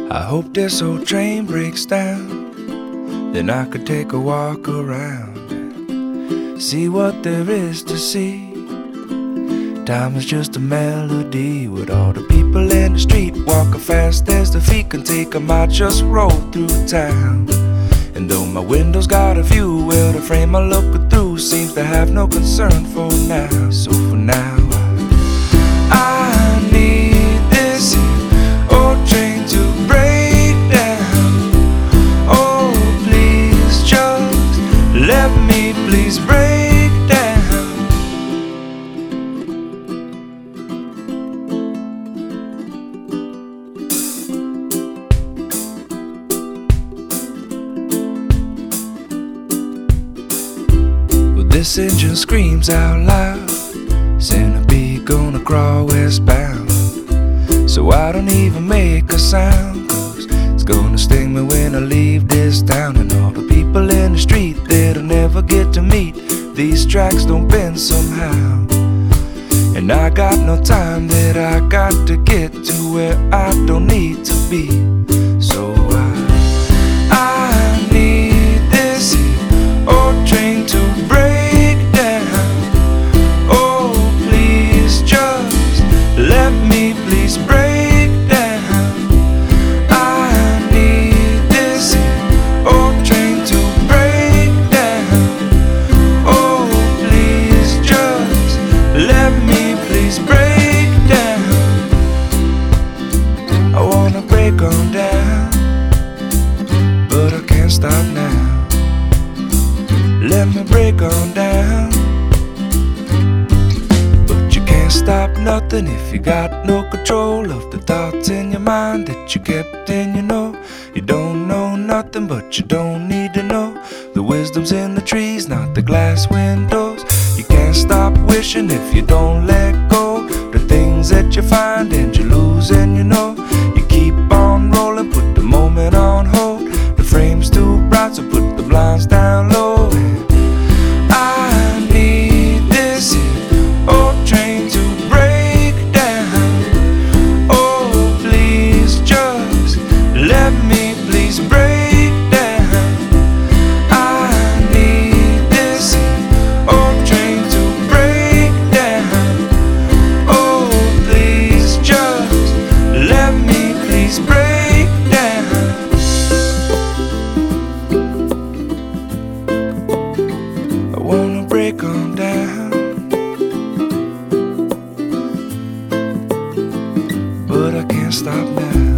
I hope this old train breaks down, then I could take a walk around, see what there is to see. Time is just a melody, with all the people in the street walking fast as their feet can take 'em. I just roll through town, and though my window's got a view, well, the frame I look through seems to have no concern for now. So for now, I need this old train to break down. Oh, please just let me please break down. Well, this engine screams out loud, centipede gonna crawl westbound. So I don't even make a sound, 'cause it's gonna sting me when I leave this town. And all the people in the street that'll never get to meet, these tracks don't bend somehow. And I got no time that I got to get to where I don't need to be. So I need this old train to break down. Oh, please just let me please break down. I need this old train to break down. Oh, please just let me please break down. I wanna break on down, but I can't stop now. Let me break on down, but you can't stop nothing if you got no control of the thoughts in your mind that you kept in. You don't know nothing, but you don't need to know. The wisdom's in the trees, not the glass windows. You can't stop wishing if you don't let go. The things that you find and you lose, and you keep on rolling, put the moment on hold. The frame's too bright, so put the blinds down low. I need this old train to break down. Oh, please just let me please break down. I need this old train to break down. Oh, please just let me please break down. I wanna break on down, but I can't stop now.